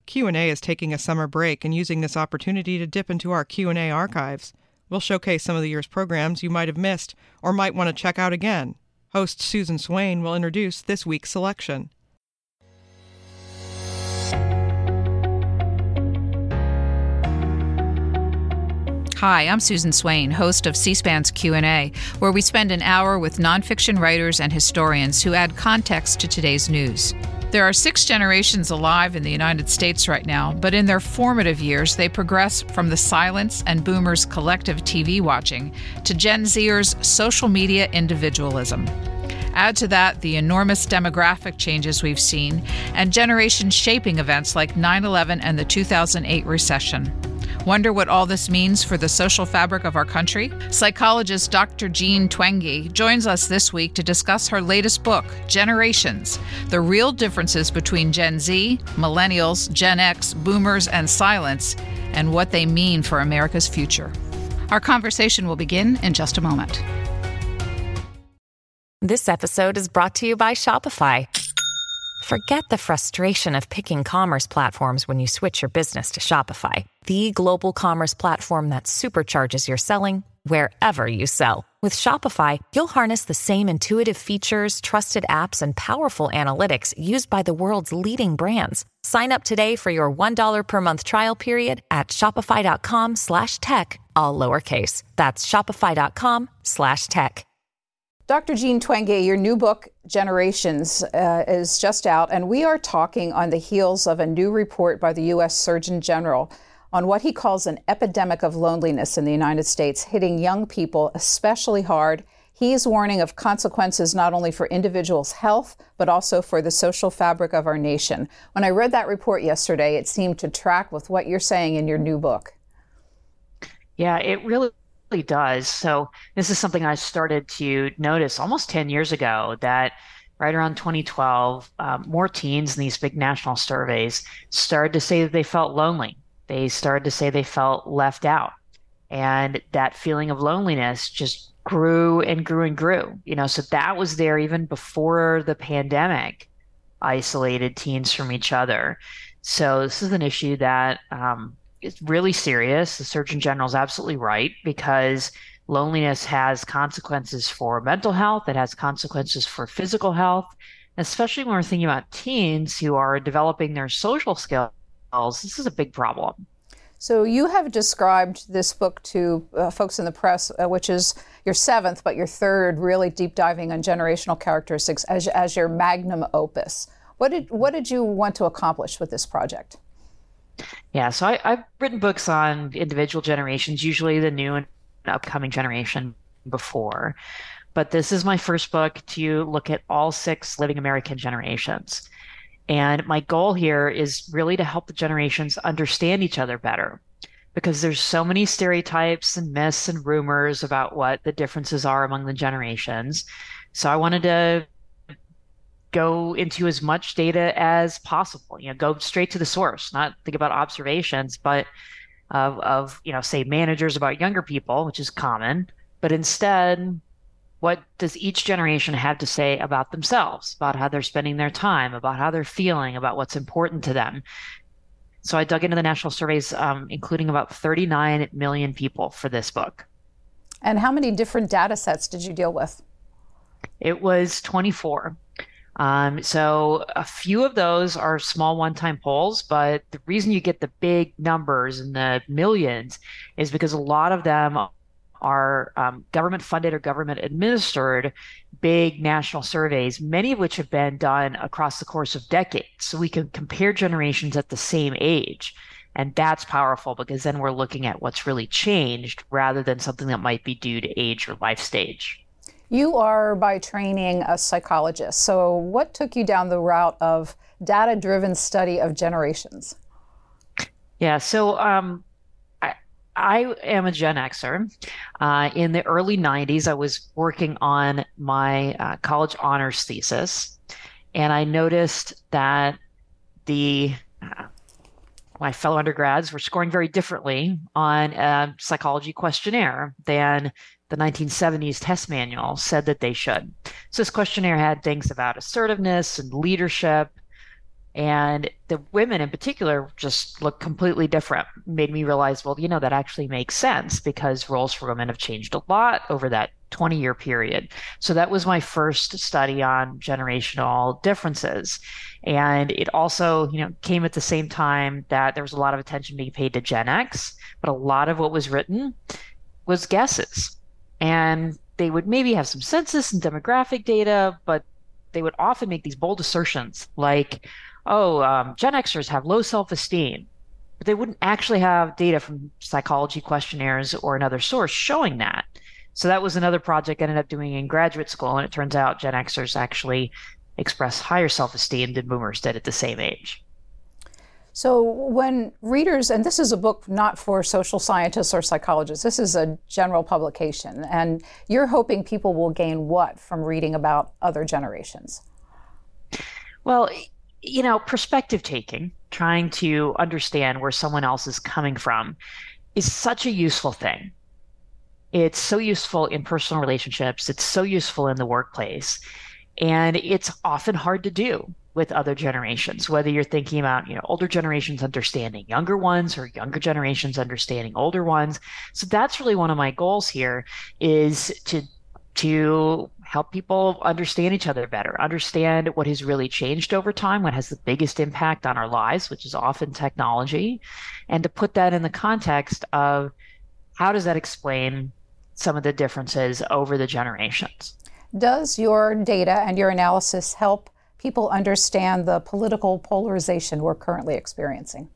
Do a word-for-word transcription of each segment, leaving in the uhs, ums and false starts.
Q and A is taking a summer break and using this opportunity to dip into our Q and A archives. We'll showcase some of the year's programs you might have missed or might want to check out again. Host Susan Swain will introduce this week's selection. Hi, I'm Susan Swain, host of C-SPAN's Q and A, where we spend an hour with nonfiction writers and historians who add context to today's news. There are six generations alive in the United States right now, but in their formative years, they progress from the silence and boomers' collective T V watching to Gen Zers' social media individualism. Add to that the enormous demographic changes we've seen and generation-shaping events like nine eleven and the two thousand eight recession. Wonder what all this means for the social fabric of our country? Psychologist Doctor Jean Twenge joins us this week to discuss her latest book, Generations, the real differences between Gen Z, Millennials, Gen X, Boomers, and Silence, and what they mean for America's future. Our conversation will begin in just a moment. This episode is brought to you by Shopify. Forget the frustration of picking commerce platforms when you switch your business to Shopify, the global commerce platform that supercharges your selling wherever you sell. With Shopify, you'll harness the same intuitive features, trusted apps, and powerful analytics used by the world's leading brands. Sign up today for your one dollar per month trial period at shopify.com slash tech, all lowercase. That's shopify.com slash tech. Doctor Jean Twenge, your new book, Generations, uh, is just out, and we are talking on the heels of a new report by the U S Surgeon General on what he calls an epidemic of loneliness in the United States, hitting young people especially hard. He's warning of consequences not only for individuals' health, but also for the social fabric of our nation. When I read that report yesterday, it seemed to track with what you're saying in your new book. Yeah, it really does. So this is something I started to notice almost ten years ago, that right around twenty twelve, um, more teens in these big national surveys started to say that they felt lonely. They started to say they felt left out. And that feeling of loneliness just grew and grew and grew. You know, so that was there even before the pandemic isolated teens from each other. So this is an issue that um, it's really serious. The Surgeon General is absolutely right, because loneliness has consequences for mental health. It has consequences for physical health, especially when we're thinking about teens who are developing their social skills. This is a big problem. So you have described this book to uh, folks in the press, uh, which is your seventh, but your third really deep diving on generational characteristics, as, as your magnum opus. What did, what did you want to accomplish with this project? Yeah, so I, I've written books on individual generations, usually the new and upcoming generation before. But this is my first book to look at all six living American generations. And my goal here is really to help the generations understand each other better, because there's so many stereotypes and myths and rumors about what the differences are among the generations. So I wanted to go into as much data as possible, you know, go straight to the source, not think about observations, but of, of, you know, say managers about younger people, which is common, but instead, what does each generation have to say about themselves, about how they're spending their time, about how they're feeling, about what's important to them? So I dug into the national surveys, um, including about thirty-nine million people for this book. And how many different data sets did you deal with? It was twenty-four. Um, so a few of those are small one-time polls, but the reason you get the big numbers in the millions is because a lot of them are um, government-funded or government-administered big national surveys, many of which have been done across the course of decades. So we can compare generations at the same age. And that's powerful, because then we're looking at what's really changed rather than something that might be due to age or life stage. You are, by training, a psychologist. So what took you down the route of data-driven study of generations? Yeah, so um, I, I am a Gen Xer. Uh, in the early nineties, I was working on my uh, college honors thesis, and I noticed that the uh, my fellow undergrads were scoring very differently on a psychology questionnaire than the nineteen seventies test manual said that they should. So this questionnaire had things about assertiveness and leadership And the women in particular just look completely different. Made me realize, well, you know, that actually makes sense because roles for women have changed a lot over that twenty year period. So that was my first study on generational differences. And it also, you know, came at the same time that there was a lot of attention being paid to Gen X, but a lot of what was written was guesses. And they would maybe have some census and demographic data, but they would often make these bold assertions like, oh, um, Gen Xers have low self-esteem, but they wouldn't actually have data from psychology questionnaires or another source showing that. So that was another project I ended up doing in graduate school, and it turns out Gen Xers actually express higher self-esteem than boomers did at the same age. So when readers, and this is a book not for social scientists or psychologists, this is a general publication, and you're hoping people will gain what from reading about other generations? Well, you know, perspective taking, trying to understand where someone else is coming from is such a useful thing. It's so useful in personal relationships. It's so useful in the workplace. And it's often hard to do with other generations, whether you're thinking about, you know, older generations understanding younger ones or younger generations understanding older ones. So that's really one of my goals here is to to help people understand each other better, understand what has really changed over time, what has the biggest impact on our lives, which is often technology, and to put that in the context of how does that explain some of the differences over the generations. Does your data and your analysis help people understand the political polarization we're currently experiencing?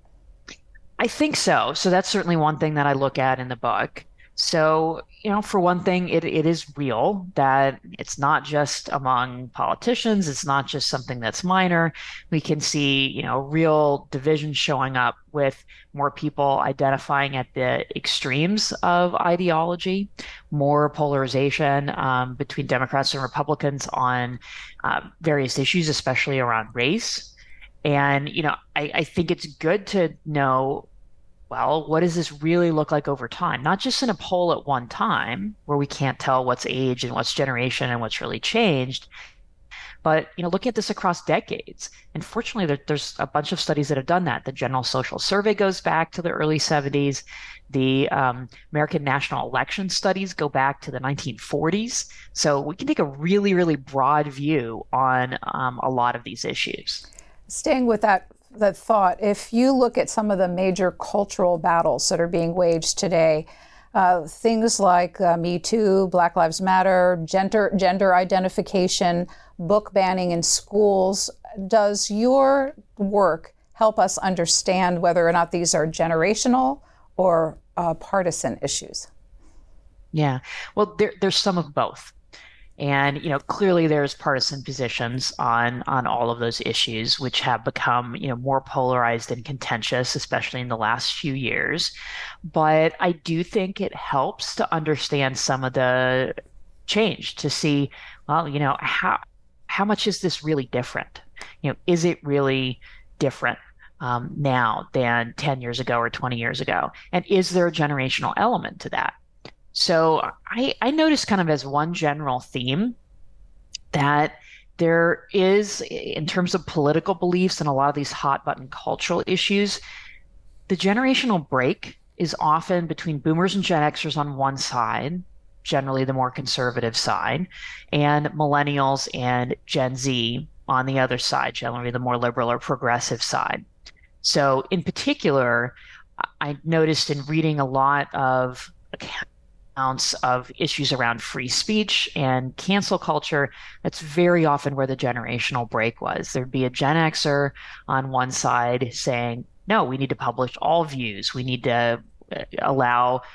I think so. So that's certainly one thing that I look at in the book. So, you know, for one thing, it, it is real that it's not just among politicians. It's not just something that's minor. We can see, you know, real division showing up with more people identifying at the extremes of ideology, more polarization um, between Democrats and Republicans on uh, various issues, especially around race. And, you know, I, I think it's good to know, well, what does this really look like over time? Not just in a poll at one time where we can't tell what's age and what's generation and what's really changed, but, you know, looking at this across decades. And fortunately, there, there's a bunch of studies that have done that. The General Social Survey goes back to the early seventies. The um, American National Election Studies go back to the nineteen forties. So we can take a really, really broad view on um, a lot of these issues. Staying with that that thought, if you look at some of the major cultural battles that are being waged today, uh, things like uh, Me Too, Black Lives Matter, gender gender identification, book banning in schools, does your work help us understand whether or not these are generational or uh, partisan issues? Yeah, well, there, there's some of both. And, you know, clearly there's partisan positions on on all of those issues, which have become, you know, more polarized and contentious, especially in the last few years. But I do think it helps to understand some of the change, to see, well, you know, how how much is this really different? You know, is it really different um, now than ten years ago or twenty years ago? And is there a generational element to that? So I, I noticed kind of as one general theme that there is, in terms of political beliefs and a lot of these hot button cultural issues, the generational break is often between boomers and Gen Xers on one side, generally the more conservative side, and millennials and Gen Z on the other side, generally the more liberal or progressive side. So in particular, I noticed in reading a lot of accounts of issues around free speech and cancel culture, that's very often where the generational break was. There'd be a Gen Xer on one side saying, no, we need to publish all views. We need to allow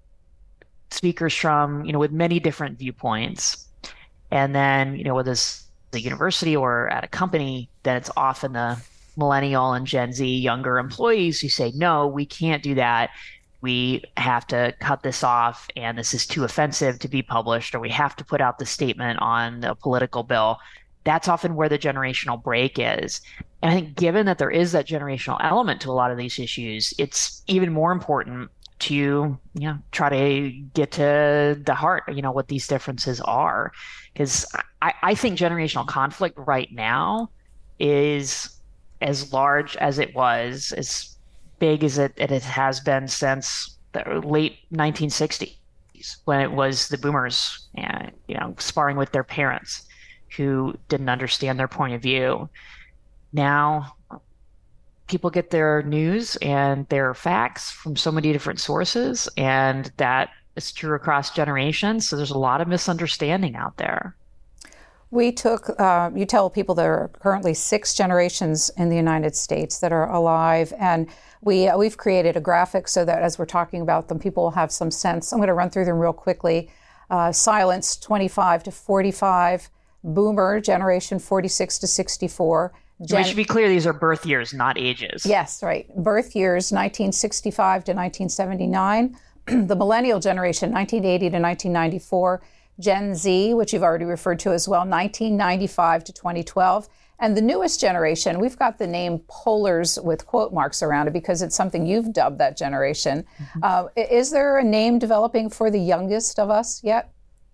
speakers from, you know, with many different viewpoints. And then, you know, whether it's the university or at a company, then it's often the millennial and Gen Z younger employees who say, no, we can't do that. We have to cut this off, and this is too offensive to be published, or we have to put out the statement on the political bill. That's often where the generational break is. And I think given that there is that generational element to a lot of these issues, it's even more important to, you know, try to get to the heart, you know, what these differences are. Because I, I think generational conflict right now is as large as it was, as big as it, it has been since the late nineteen sixties, when it was the boomers, and, you know, sparring with their parents who didn't understand their point of view. Now, people get their news and their facts from so many different sources, and that is true across generations. So there's a lot of misunderstanding out there. We took, uh, you tell people there are currently six generations in the United States that are alive, and we, uh, we've created a graphic so that as we're talking about them, people will have some sense. I'm going to run through them real quickly. Uh, silence, twenty-five to forty-five. Boomer generation, forty-six to sixty-four. Gen- we should be clear, these are birth years, not ages. Yes, right. Birth years, nineteen sixty-five to nineteen seventy-nine. The millennial generation, nineteen eighty to nineteen ninety-four. Gen Z, which you've already referred to as well, nineteen ninety-five to twenty twelve. And the newest generation, we've got the name Polars with quote marks around it because it's something you've dubbed that generation. Mm-hmm. Uh, is there a name developing for the youngest of us yet?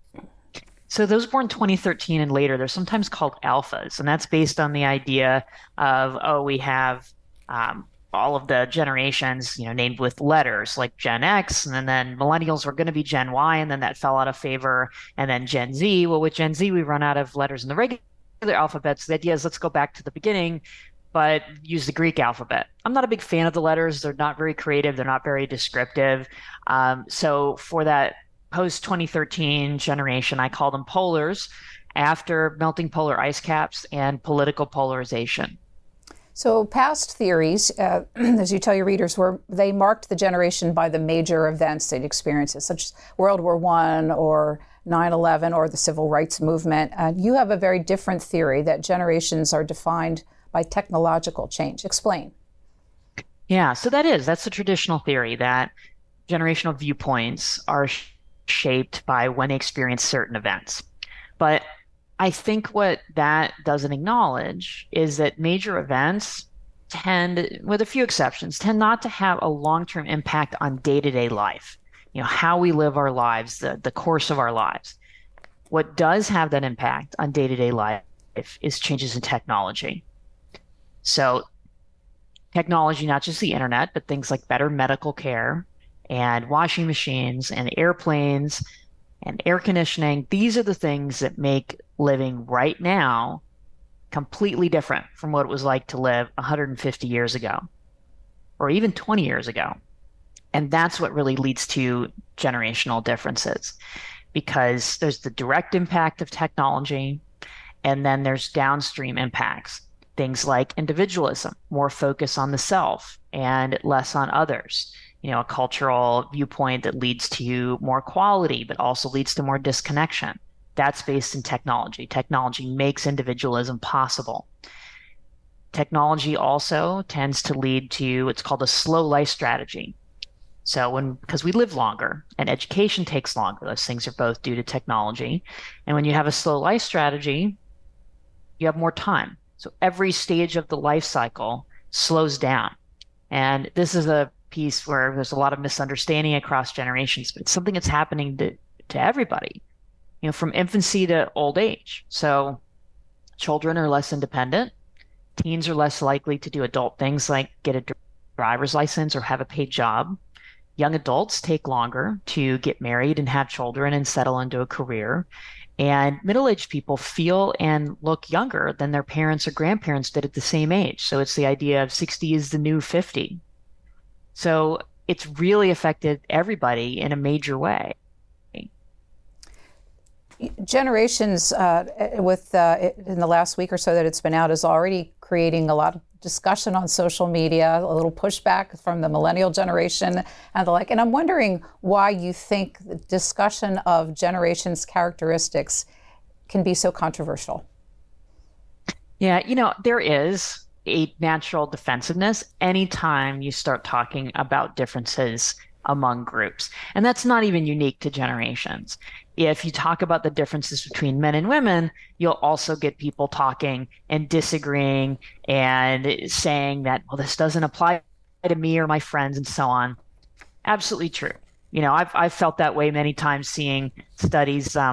So those born twenty thirteen and later, they're sometimes called alphas. And that's based on the idea of, oh, we have um, all of the generations, you know, named with letters like Gen X, and then, then millennials were going to be Gen Y, and then that fell out of favor. And then Gen Z, well, with Gen Z, we run out of letters in the regular alphabets. The idea is let's go back to the beginning, but use the Greek alphabet. I'm not a big fan of the letters. They're not very creative. They're not very descriptive. Um, so for that post twenty thirteen generation, I call them polars, after melting polar ice caps and political polarization. So past theories, uh, as you tell your readers, were they marked the generation by the major events they'd experienced, such as World War One or nine eleven or the Civil Rights Movement. Uh, you have a very different theory that generations are defined by technological change. Explain. Yeah, so that is, that's the traditional theory that generational viewpoints are sh- shaped by when they experience certain events. But I think what that doesn't acknowledge is that major events tend, with a few exceptions, tend not to have a long-term impact on day-to-day life, you know, how we live our lives, the, the course of our lives. What does have that impact on day-to-day life is changes in technology. So technology, not just the internet, but things like better medical care and washing machines and airplanes and air conditioning, these are the things that make living right now completely different from what it was like to live one hundred fifty years ago, or even twenty years ago. And that's what really leads to generational differences, because there's the direct impact of technology, and then there's downstream impacts, things like individualism, more focus on the self and less on others. You know, a cultural viewpoint that leads to more quality, but also leads to more disconnection. That's based in technology. Technology makes individualism possible. Technology also tends to lead to what's called a slow life strategy. So when, because we live longer and education takes longer, those things are both due to technology. And when you have a slow life strategy, you have more time. So every stage of the life cycle slows down. And this is a piece where there's a lot of misunderstanding across generations, but it's something that's happening to, to everybody, you know, from infancy to old age. So children are less independent. Teens are less likely to do adult things like get a driver's license or have a paid job. Young adults take longer to get married and have children and settle into a career. And middle-aged people feel and look younger than their parents or grandparents did at the same age. So it's the idea of sixty is the new fifty. So it's really affected everybody in a major way. Generations, uh, with uh, in the last week or so that it's been out, is already creating a lot of discussion on social media, a little pushback from the millennial generation and the like. And I'm wondering why you think the discussion of generations' characteristics can be so controversial. Yeah, you know, there is a natural defensiveness anytime you start talking about differences among groups. And that's not even unique to generations. If you talk about the differences between men and women, you'll also get people talking and disagreeing and saying that, well, this doesn't apply to me or my friends and so on. Absolutely true. You know, I've, I've felt that way many times seeing studies um,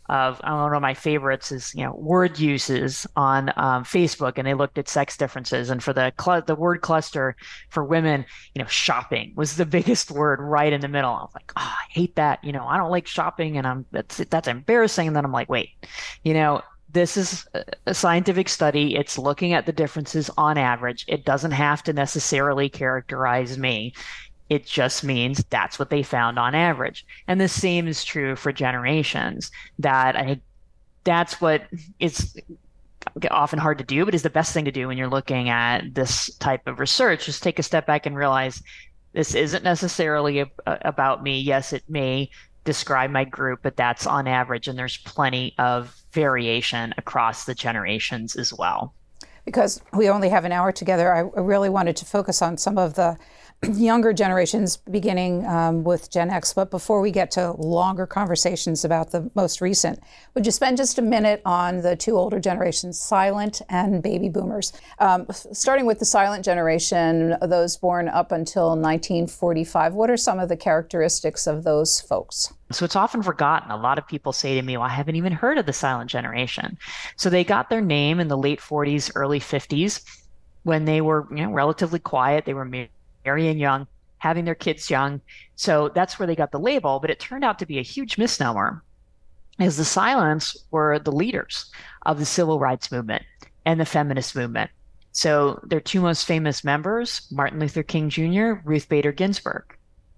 of, I don't know, my favorites is, you know, word uses on um, Facebook, and they looked at sex differences. And for the cl- the word cluster for women, you know, shopping was the biggest word right in the middle. I was like, oh, I hate that. You know, I don't like shopping, and I'm that's that's embarrassing. And then I'm like, wait, you know, this is a scientific study. It's looking at the differences on average. It doesn't have to necessarily characterize me. It just means that's what they found on average. And the same is true for generations. That I, that's what is often hard to do, but is the best thing to do when you're looking at this type of research. Just take a step back and realize this isn't necessarily a, a, about me. Yes, it may describe my group, but that's on average, and there's plenty of variation across the generations as well. Because we only have an hour together, I really wanted to focus on some of the younger generations, beginning um, with Gen X. But before we get to longer conversations about the most recent, would you spend just a minute on the two older generations, silent and baby boomers? Um, starting with the silent generation, those born up until nineteen forty-five, what are some of the characteristics of those folks? So it's often forgotten. A lot of people say to me, well, I haven't even heard of the silent generation. So they got their name in the late forties, early fifties, when they were, you know, relatively quiet. They were marrying young, having their kids young. So that's where they got the label. But it turned out to be a huge misnomer, as the silents were the leaders of the civil rights movement and the feminist movement. So their two most famous members, Martin Luther King Junior, Ruth Bader Ginsburg.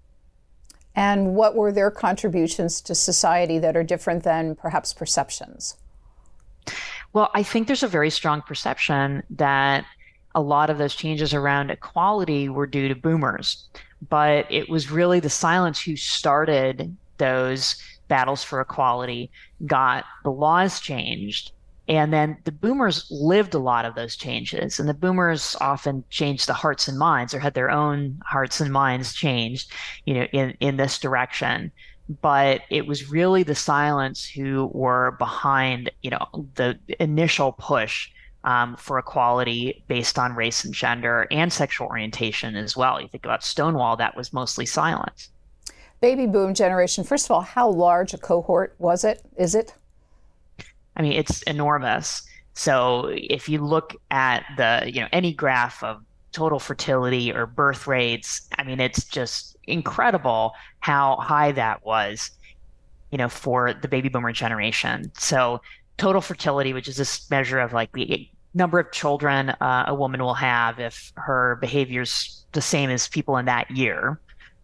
And what were their contributions to society that are different than perhaps perceptions? Well, I think there's a very strong perception that a lot of those changes around equality were due to boomers, but it was really the silents who started those battles for equality, got the laws changed, and then the boomers lived a lot of those changes. And the boomers often changed the hearts and minds, or had their own hearts and minds changed, you know, in, in this direction. But it was really the silents who were behind, you know, the initial push um, for equality based on race and gender and sexual orientation as well. You think about Stonewall, that was mostly silence. Baby boom generation. First of all, how large a cohort was it? Is it? I mean, it's enormous. So if you look at the, you know, any graph of total fertility or birth rates, I mean, it's just incredible how high that was, you know, for the baby boomer generation. So total fertility, which is this measure of like the number of children uh, a woman will have if her behavior's the same as people in that year,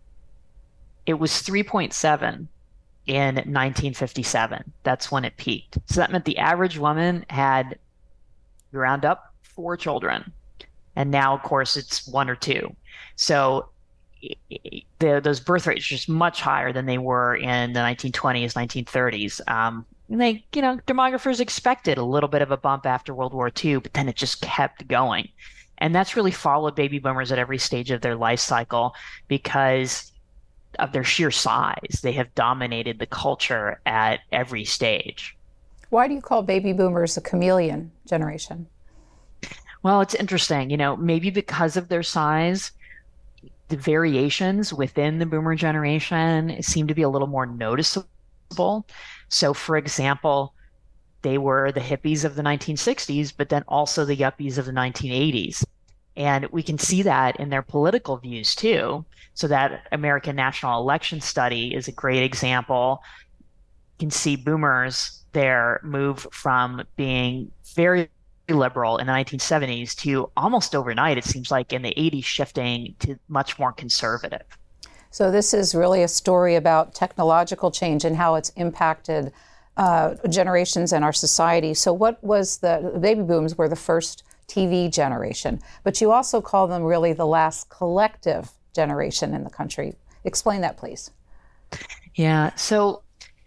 it was three point seven in nineteen fifty-seven. That's when it peaked. So that meant the average woman had, you round up, four children. And now, of course, it's one or two. So the, those birth rates are just much higher than they were in the nineteen twenties, nineteen thirties. Um, and they, you know, demographers expected a little bit of a bump after World War Two, but then it just kept going. And that's really followed baby boomers at every stage of their life cycle because of their sheer size. They have dominated the culture at every stage. Why do you call baby boomers a chameleon generation? Well, it's interesting. You know, maybe because of their size, the variations within the boomer generation seem to be a little more noticeable. So, for example, they were the hippies of the nineteen sixties, but then also the yuppies of the nineteen eighties. And we can see that in their political views, too. So that American National Election Study is a great example. You can see boomers there move from being very liberal in the nineteen seventies to almost overnight, it seems like in the eighties, shifting to much more conservative. So this is really a story about technological change and how it's impacted uh, generations in our society. So what was the, the baby booms were the first T V generation, but you also call them really the last collective generation in the country. Explain that, please. Yeah, so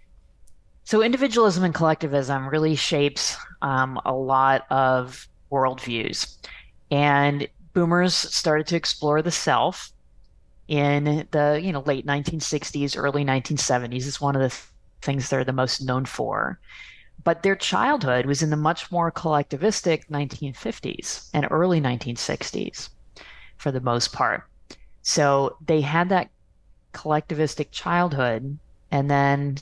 so individualism and collectivism really shapes um, a lot of worldviews. And boomers started to explore the self in the you know late nineteen sixties, early nineteen seventies. It's one of the th- things they're the most known for. But their childhood was in the much more collectivistic nineteen fifties and early nineteen sixties for the most part. So they had that collectivistic childhood, and then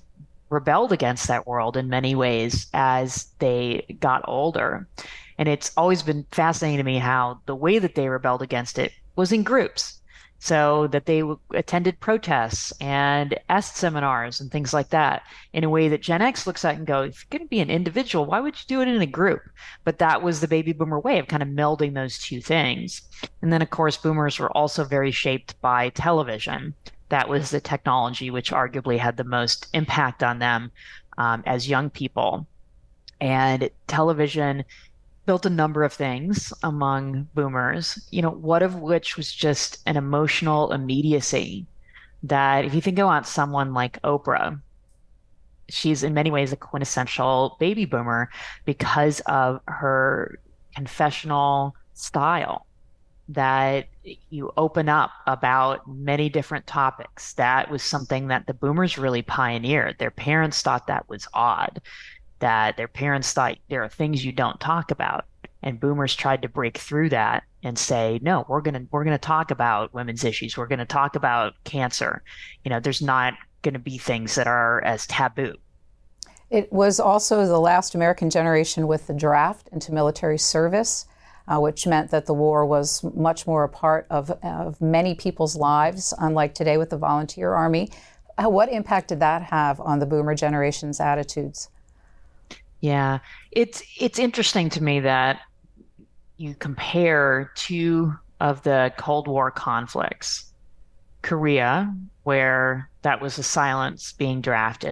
rebelled against that world in many ways as they got older. And it's always been fascinating to me how the way that they rebelled against it was in groups. So that they w- attended protests and E S T seminars and things like that in a way that Gen X looks at and goes, if you're going to be an individual, why would you do it in a group? But that was the baby boomer way of kind of melding those two things. And then, of course, boomers were also very shaped by television. That was the technology which arguably had the most impact on them um, as young people. And television built a number of things among boomers, you know, one of which was just an emotional immediacy that if you think about someone like Oprah, she's in many ways a quintessential baby boomer because of her confessional style, that you open up about many different topics. That was something that the boomers really pioneered. Their parents thought that was odd, that their parents thought there are things you don't talk about. And boomers tried to break through that and say, no, we're going to we're going to talk about women's issues. We're going to talk about cancer. You know, there's not going to be things that are as taboo. It was also the last American generation with the draft into military service, uh, which meant that the war was much more a part of, of many people's lives, unlike today with the volunteer army. Uh, what impact did that have on the boomer generation's attitudes? Yeah, it's it's interesting to me that you compare two of the Cold War conflicts. Korea, where that was a silence being drafted,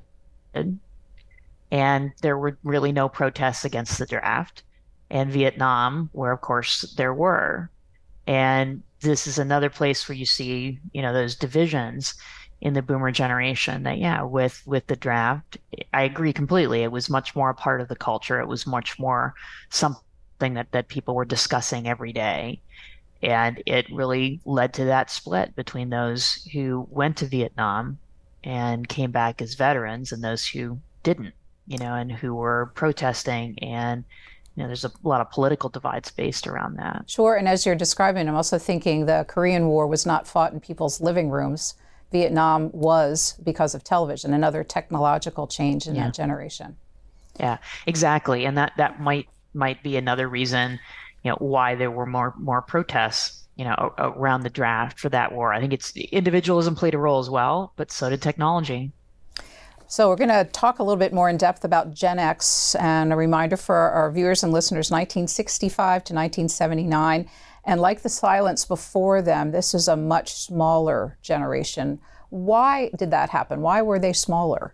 and there were really no protests against the draft, and Vietnam, where of course there were. And this is another place where you see, you know, those divisions in the boomer generation that, yeah, with with the draft, I agree completely. It was much more a part of the culture. It was much more something that, that people were discussing every day. And it really led to that split between those who went to Vietnam and came back as veterans and those who didn't, you know, and who were protesting. And, you know, there's a lot of political divides based around that. Sure. And as you're describing, I'm also thinking the Korean War was not fought in people's living rooms. Vietnam was because of television, another technological change in Yeah. that generation. Yeah, exactly. And that, that might might be another reason, you know, why there were more more protests, you know, around the draft for that war. I think it's individualism played a role as well, but so did technology. So we're going to talk a little bit more in depth about Gen X, and a reminder for our viewers and listeners, nineteen sixty-five to nineteen seventy-nine. And like the silence before them, this is a much smaller generation. Why did that happen? Why were they smaller?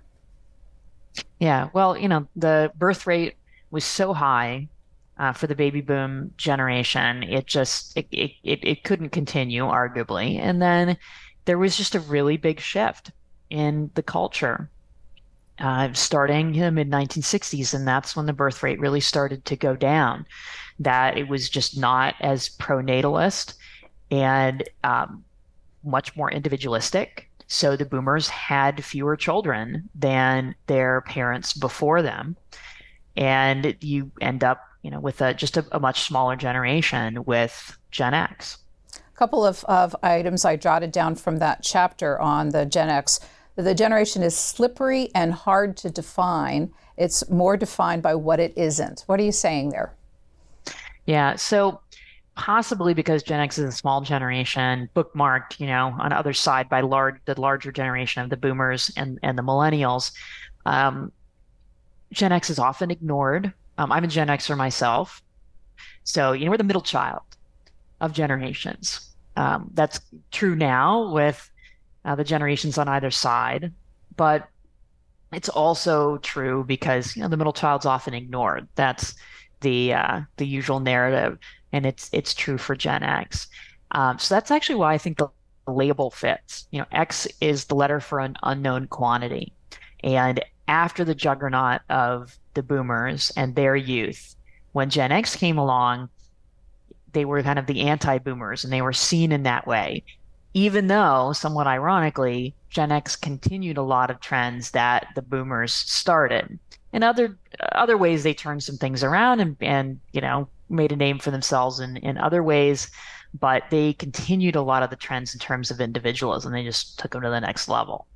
Yeah, well, you know, the birth rate was so high uh, for the baby boom generation. It just, it, it, it, it couldn't continue, arguably. And then there was just a really big shift in the culture. Uh, starting in the mid nineteen sixties, and that's when the birth rate really started to go down, that it was just not as pro-natalist and um, much more individualistic. So the boomers had fewer children than their parents before them. And you end up, you know, with a, just a, a much smaller generation with Gen X. A couple of, of items I jotted down from that chapter on the Gen X. The generation is slippery and hard to define. It's more defined by what it isn't. What are you saying there? Yeah, so possibly because Gen X is a small generation, bookmarked, you know, on the other side by large, the larger generation of the boomers and, and the millennials, um, Gen X is often ignored. Um, I'm a Gen Xer myself. So, you know, we're the middle child of generations. Um, that's true now with Uh, the generations on either side, but it's also true because, you know, the middle child's often ignored. That's the uh, the usual narrative, and it's it's true for Gen X. Um, so that's actually why I think the label fits. You know, X is the letter for an unknown quantity, and after the juggernaut of the boomers and their youth, when Gen X came along, they were kind of the anti-boomers, and they were seen in that way. Even though, somewhat ironically, Gen X continued a lot of trends that the boomers started. In other other ways, they turned some things around and, and you know, made a name for themselves in, in other ways, but they continued a lot of the trends in terms of individualism. They just took them to the next level.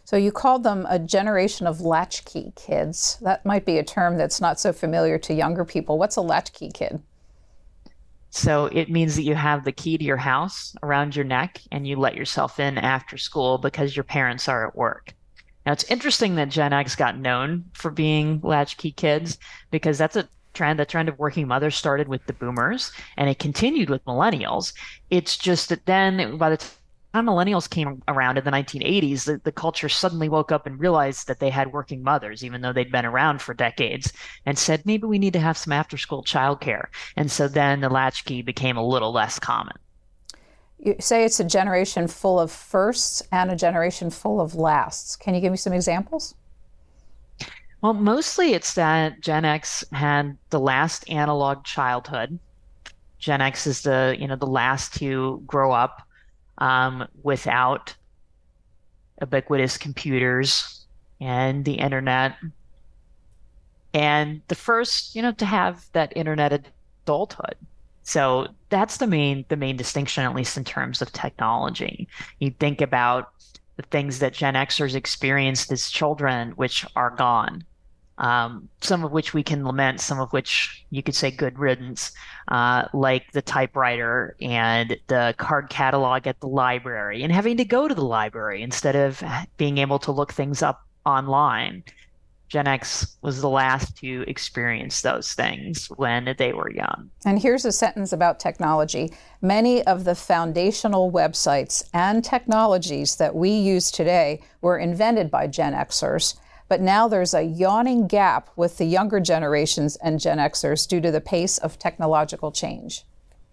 So you called them a generation of latchkey kids. That might be a term that's not so familiar to younger people. What's a latchkey kid? So it means that you have the key to your house around your neck and you let yourself in after school because your parents are at work. Now, it's interesting that Gen X got known for being latchkey kids because that's a trend. The trend of working mothers started with the boomers and it continued with millennials. It's just that then by the time millennials came around in the nineteen eighties, the, the culture suddenly woke up and realized that they had working mothers, even though they'd been around for decades, and said, maybe we need to have some after-school childcare. And so then the latchkey became a little less common. You say it's a generation full of firsts and a generation full of lasts. Can you give me some examples? Well, mostly it's that Gen X had the last analog childhood. Gen X is the, you know, the last to grow up um, without ubiquitous computers and the internet. And the first, you know, to have that internet adulthood. So that's the main the main distinction, at least in terms of technology. You think about the things that Gen Xers experienced as children, which are gone. Um, some of which we can lament, some of which you could say good riddance, uh, like the typewriter and the card catalog at the library and having to go to the library instead of being able to look things up online. Gen X was the last to experience those things when they were young. And here's a sentence about technology. Many of the foundational websites and technologies that we use today were invented by Gen Xers. But now there's a yawning gap with the younger generations and Gen Xers due to the pace of technological change.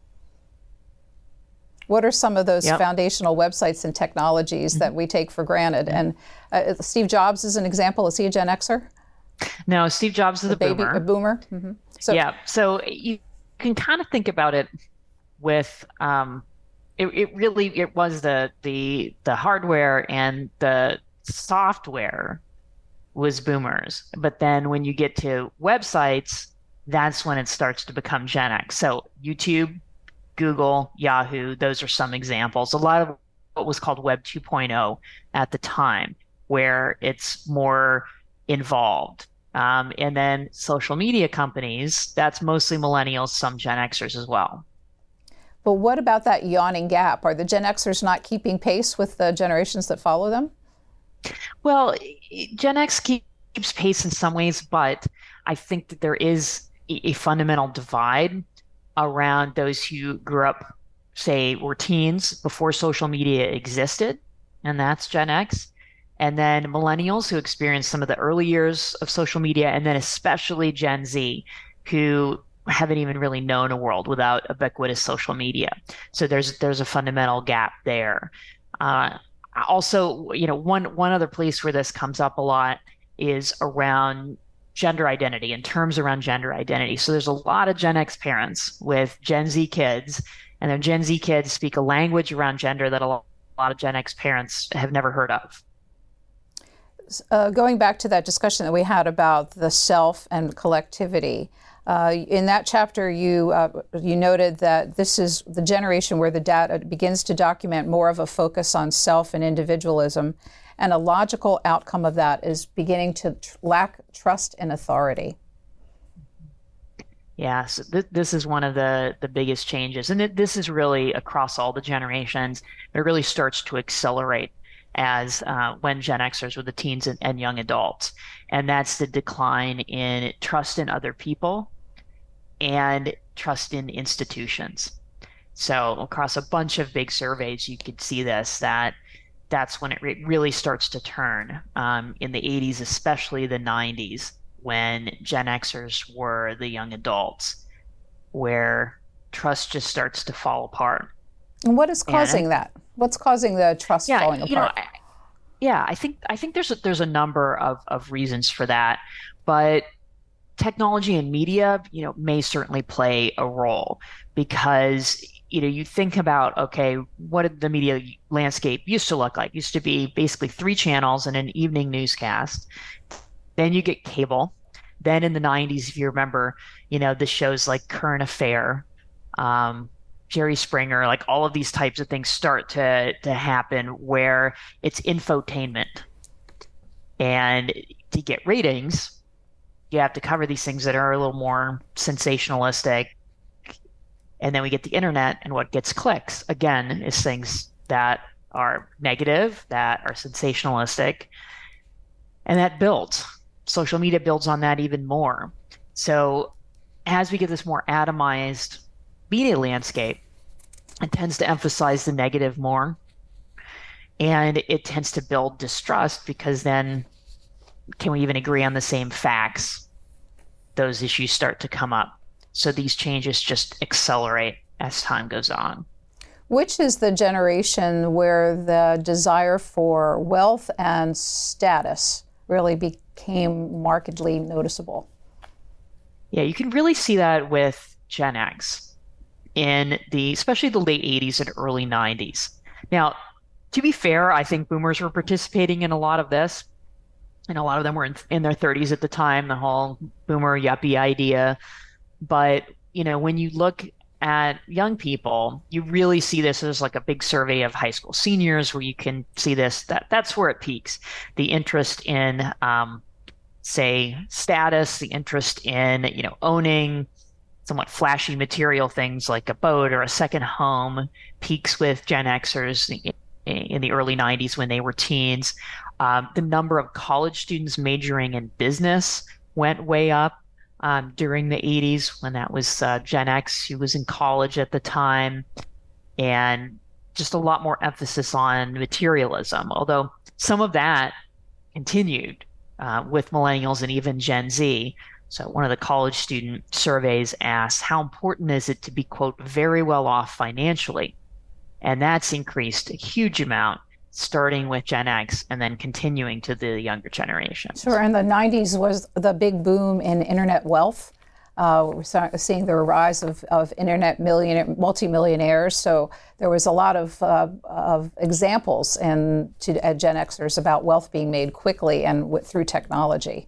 What are some of those yep. foundational websites and technologies mm-hmm. that we take for granted? And uh, Steve Jobs is an example. Is he a Gen Xer? No, Steve Jobs is a, a baby, boomer. A boomer. Mm-hmm. So, yeah. So you can kind of think about it with um, it, it. Really, it was the the the hardware and the software was boomers. But then when you get to websites, that's when it starts to become Gen X. So YouTube, Google, Yahoo, those are some examples. A lot of what was called Web two point oh at the time, where it's more involved. Um, and then social media companies, that's mostly millennials, some Gen Xers as well. But what about that yawning gap? Are the Gen Xers not keeping pace with the generations that follow them? Well, Gen X keeps pace in some ways, but I think that there is a fundamental divide around those who grew up, say, were teens before social media existed, and that's Gen X, and then millennials who experienced some of the early years of social media, and then especially Gen Z, who haven't even really known a world without ubiquitous social media. So there's there's a fundamental gap there. Uh, Also, you know, one one other place where this comes up a lot is around gender identity and terms around gender identity. So there's a lot of Gen X parents with Gen Z kids, and then Gen Z kids speak a language around gender that a lot of Gen X parents have never heard of. Uh, going back to that discussion that we had about the self and collectivity, uh, in that chapter you uh, you noted that this is the generation where the data begins to document more of a focus on self and individualism, and a logical outcome of that is beginning to tr- lack trust in authority. Yeah, so th- this is one of the, the biggest changes, and it, this is really across all the generations. It really starts to accelerate as uh, when Gen Xers were the teens and, and young adults. And that's the decline in trust in other people and trust in institutions. So across a bunch of big surveys, you could see this, that that's when it re- really starts to turn um, in the eighties, especially the nineties, when Gen Xers were the young adults, where trust just starts to fall apart. And what is causing and, that? What's causing the trust yeah, falling you apart? Know, I, yeah, I think I think there's a, there's a number of, of reasons for that, but technology and media, you know, may certainly play a role, because you know you think about, okay, what did the media landscape used to look like? It used to be basically three channels and an evening newscast. Then you get cable. Then in the nineties, if you remember, you know, the shows like Current Affair, um, Jerry Springer, like all of these types of things start to to happen where it's infotainment. And to get ratings, you have to cover these things that are a little more sensationalistic. And then we get the internet, and what gets clicks, again, is things that are negative, that are sensationalistic, and that builds. Social media builds on that even more. So as we get this more atomized media landscape, it tends to emphasize the negative more. And it tends to build distrust, because then, can we even agree on the same facts? Those issues start to come up. So these changes just accelerate as time goes on. Which is the generation where the desire for wealth and status really became markedly noticeable? Yeah, you can really see that with Gen X in the, especially the late eighties and early nineties. Now, to be fair, I think boomers were participating in a lot of this, and a lot of them were in, in their thirties at the time, the whole boomer yuppie idea. But, you know, when you look at young people, you really see this as like a big survey of high school seniors, where you can see this, that that's where it peaks. The interest in, um, say, status, the interest in, you know, owning somewhat flashy material things like a boat or a second home peaks with Gen Xers in, in the early nineties when they were teens. Um, the number of college students majoring in business went way up. Um, during the eighties, when that was uh, Gen X who was in college at the time, and just a lot more emphasis on materialism, although some of that continued uh, with millennials and even Gen Z. So one of the college student surveys asked, how important is it to be, quote, very well off financially? And that's increased a huge amount, starting with Gen X and then continuing to the younger generation. Sure, and the nineties was the big boom in internet wealth. Uh, we're seeing the rise of, of internet millionaire, multimillionaires. So there was a lot of, uh, of examples in, to uh, Gen Xers about wealth being made quickly and w- through technology.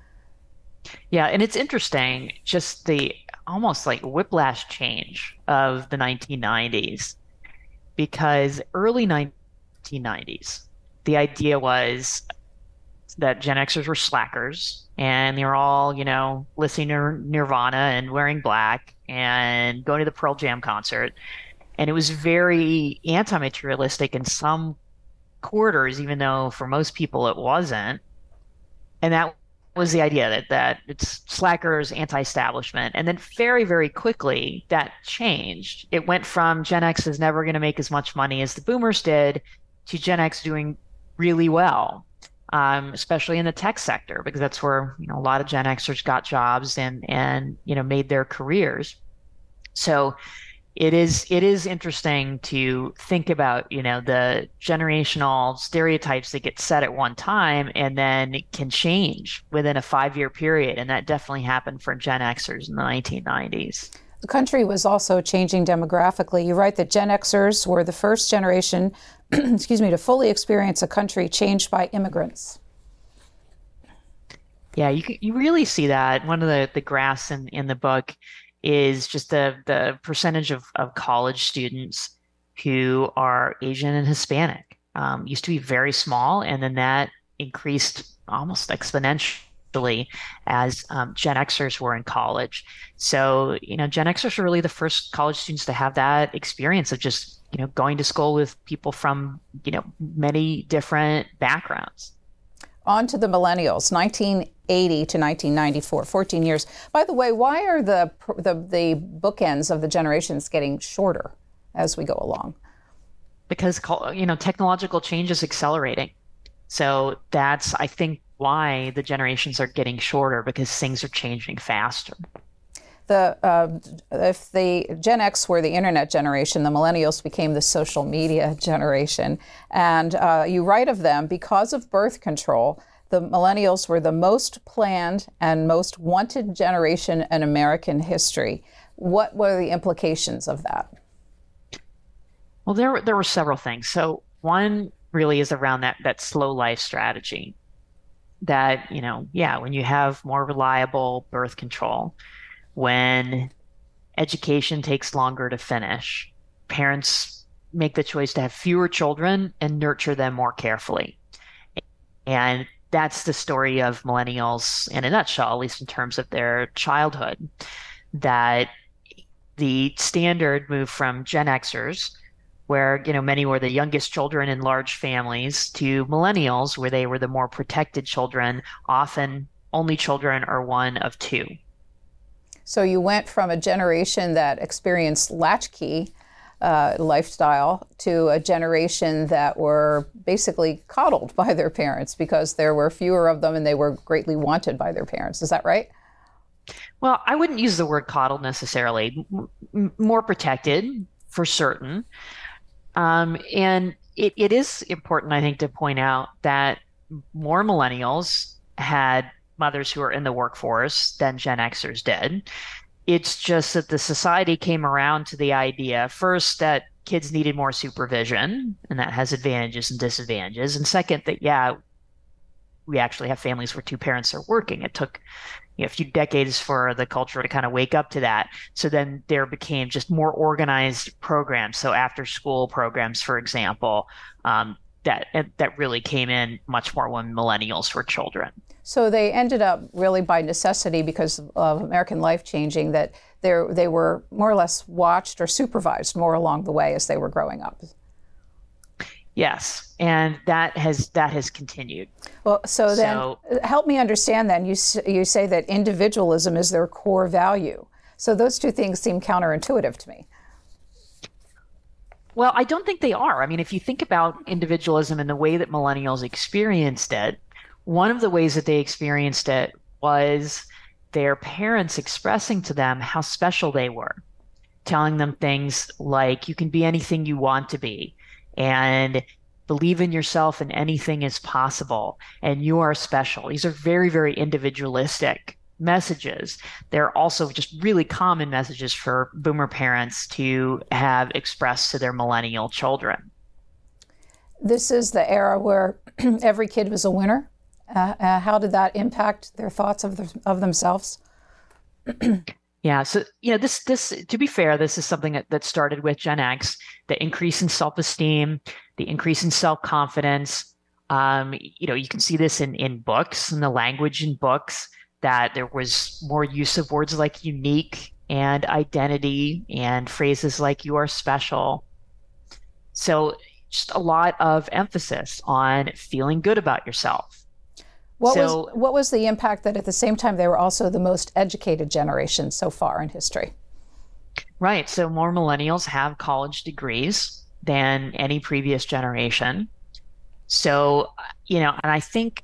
Yeah, and it's interesting, just the almost like whiplash change of the nineteen nineties, because early nineteen nineties, the idea was that Gen Xers were slackers, and they were all, you know, listening to Nirvana and wearing black and going to the Pearl Jam concert. And it was very anti-materialistic in some quarters, even though for most people it wasn't. And that was the idea, that, that it's slackers, anti-establishment. And then very, very quickly that changed. It went from Gen X is never going to make as much money as the boomers did to Gen X doing really well, um, especially in the tech sector, because that's where, you know, a lot of Gen Xers got jobs and, and, you know, made their careers. So it is, it is interesting to think about, you know, the generational stereotypes that get set at one time and then can change within a five-year period. And that definitely happened for Gen Xers in the nineteen nineties. The country was also changing demographically. You write that Gen Xers were the first generation, excuse me, to fully experience a country changed by immigrants. Yeah, you you really see that. One of the, the graphs in, in the book is just the, the percentage of, of college students who are Asian and Hispanic. Um, used to be very small, and then that increased almost exponentially as um, Gen Xers were in college. So, you know, Gen Xers are really the first college students to have that experience of just, you know, going to school with people from, you know, many different backgrounds. On to the millennials, nineteen eighty to nineteen ninety-four, fourteen years. By the way, why are the, the the bookends of the generations getting shorter as we go along? Because, you know, technological change is accelerating. So that's, I think, why the generations are getting shorter, because things are changing faster. The uh, if the Gen X were the internet generation, the millennials became the social media generation. And uh, you write of them, because of birth control, the millennials were the most planned and most wanted generation in American history. What were the implications of that? Well, there there were several things. So one really is around that that slow life strategy. That, you know, yeah, when you have more reliable birth control, when education takes longer to finish, parents make the choice to have fewer children and nurture them more carefully. And that's the story of millennials in a nutshell, at least in terms of their childhood, that the standard moved from Gen Xers, where, you know, many were the youngest children in large families, to millennials, where they were the more protected children, often only children or one of two. So you went from a generation that experienced latchkey uh, lifestyle to a generation that were basically coddled by their parents because there were fewer of them and they were greatly wanted by their parents. Is that right? Well, I wouldn't use the word coddled necessarily. M- more protected, for certain. Um, and it, it is important, I think, to point out that more millennials had mothers who are in the workforce than Gen Xers did. It's just that the society came around to the idea, first, that kids needed more supervision, and that has advantages and disadvantages. And second, that, yeah, we actually have families where two parents are working. It took you know, a few decades for the culture to kind of wake up to that. So then there became just more organized programs. So after school programs, for example, um, that that really came in much more when millennials were children. So they ended up really by necessity because of American life changing that they they were more or less watched or supervised more along the way as they were growing up. Yes, and that has that has continued. Well, so then so, help me understand then. You you say that individualism is their core value. So those two things seem counterintuitive to me. Well, I don't think they are. I mean, if you think about individualism and the way that millennials experienced it, one of the ways that they experienced it was their parents expressing to them how special they were, telling them things like, you can be anything you want to be, and believe in yourself and anything is possible, and you are special. These are very, very individualistic messages. They're also just really common messages for boomer parents to have expressed to their millennial children. This is the era where every kid was a winner. Uh, uh, how did that impact their thoughts of the, of themselves? Yeah, so you know, this this to be fair, this is something that, that started with Gen X, the increase in self-esteem, the increase in self-confidence. Um, you know, you can see this in in books and the language in books, that there was more use of words like unique and identity and phrases like you are special. So just a lot of emphasis on feeling good about yourself. What so, was what was the impact that at the same time they were also the most educated generation so far in history? Right. So more millennials have college degrees than any previous generation. So, you know, and I think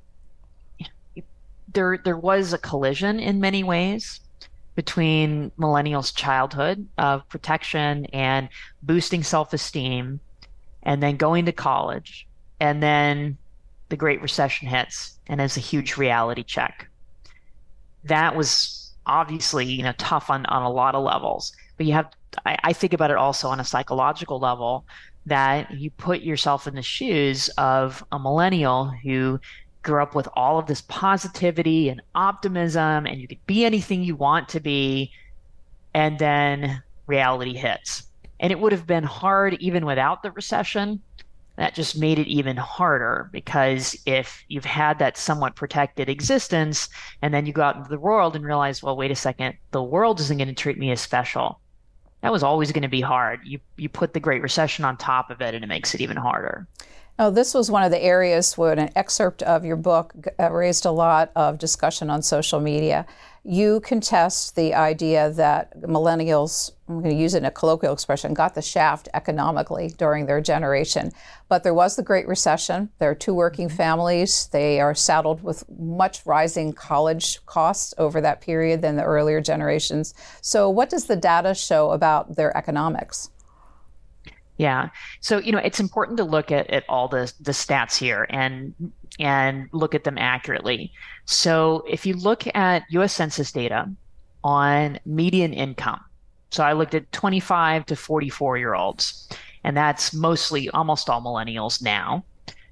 there there was a collision in many ways between millennials' childhood of protection and boosting self-esteem, and then going to college, and then the Great Recession hits, and it's a huge reality check. That was obviously, you know, tough on, on a lot of levels, but you have, I, I think about it also on a psychological level, that you put yourself in the shoes of a millennial who grew up with all of this positivity and optimism, and you could be anything you want to be, and then reality hits. And it would have been hard even without the recession. That just made it even harder, because if you've had that somewhat protected existence and then you go out into the world and realize, well, wait a second, the world isn't going to treat me as special. That was always going to be hard. You you put the Great Recession on top of it and it makes it even harder. Oh, this was one of the areas where an excerpt of your book uh, raised a lot of discussion on social media. You contest the idea that millennials, I'm going to use it in a colloquial expression, got the shaft economically during their generation. But there was the Great Recession. There are two working families. They are saddled with much rising college costs over that period than the earlier generations. So what does the data show about their economics? Yeah. So, you know, it's important to look at, at all the, the stats here and and look at them accurately. So if you look at U S Census data on median income, so I looked at twenty-five to forty-four year olds, and that's mostly almost all millennials now.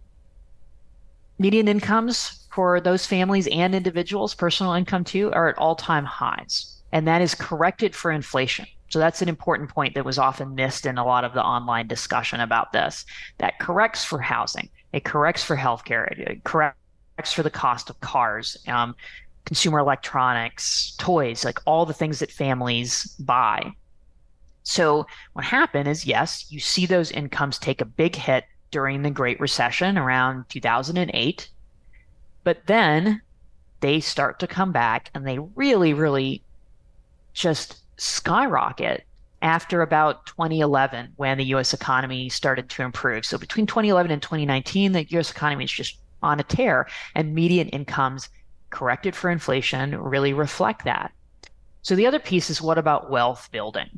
Median incomes for those families and individuals, personal income too, are at all-time highs, and that is corrected for inflation. So that's an important point that was often missed in a lot of the online discussion about this. That corrects for housing. It corrects for healthcare. It corrects for the cost of cars, um, consumer electronics, toys, like all the things that families buy. So what happened is, yes, you see those incomes take a big hit during the Great Recession around two thousand eight, but then they start to come back and they really, really just skyrocket after about twenty eleven, when the U S economy started to improve. So between twenty eleven and twenty nineteen, the U S economy is just on a tear, and median incomes corrected for inflation really reflect that. So the other piece is, what about wealth building?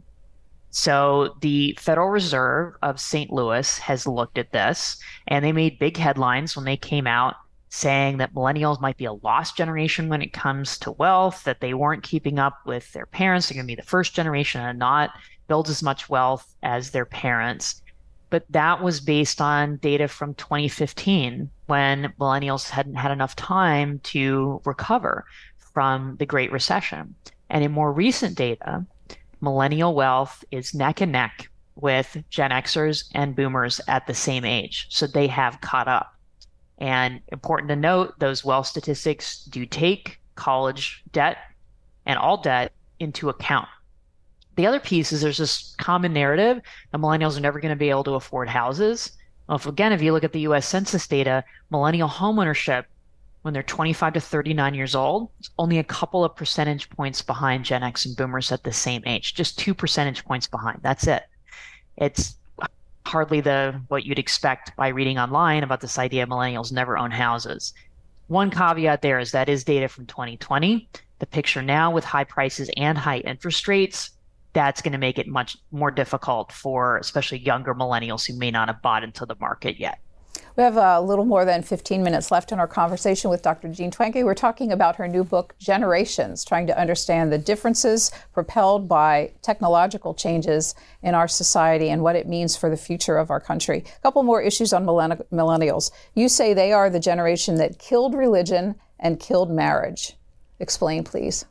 So the Federal Reserve of Saint Louis has looked at this, and they made big headlines when they came out saying that millennials might be a lost generation when it comes to wealth, that they weren't keeping up with their parents. They're going to be the first generation to not build as much wealth as their parents. But that was based on data from twenty fifteen, when millennials hadn't had enough time to recover from the Great Recession. And in more recent data, millennial wealth is neck and neck with Gen Xers and boomers at the same age. So they have caught up. And important to note, those wealth statistics do take college debt and all debt into account. The other piece is, there's this common narrative that millennials are never going to be able to afford houses. Well, if, again, if you look at the U S Census data, millennial homeownership, when they're twenty-five to thirty-nine years old, is only a couple of percentage points behind Gen X and boomers at the same age, just two percentage points behind. That's it. It's hardly the what you'd expect by reading online about this idea of millennials never own houses. One caveat there is that is data from twenty twenty. The picture now, with high prices and high interest rates, that's going to make it much more difficult for especially younger millennials who may not have bought into the market yet. We have a little more than fifteen minutes left in our conversation with Doctor Jean Twenge. We're talking about her new book, Generations, trying to understand the differences propelled by technological changes in our society and what it means for the future of our country. A couple more issues on millenn- millennials. You say they are the generation that killed religion and killed marriage. Explain, please.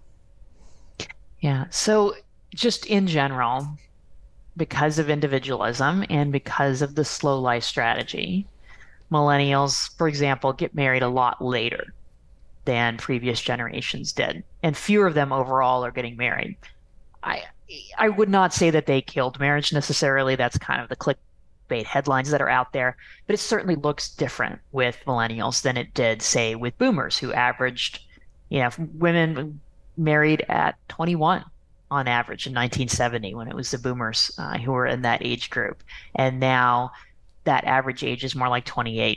Yeah, so just in general, because of individualism and because of the slow life strategy, millennials, for example, get married a lot later than previous generations did, and fewer of them overall are getting married. I I would not say that they killed marriage necessarily. That's kind of the clickbait headlines that are out there, but it certainly looks different with millennials than it did, say, with boomers, who averaged, you know, women married at twenty-one on average in nineteen seventy, when it was the boomers uh, who were in that age group. And now that average age is more like twenty-eight.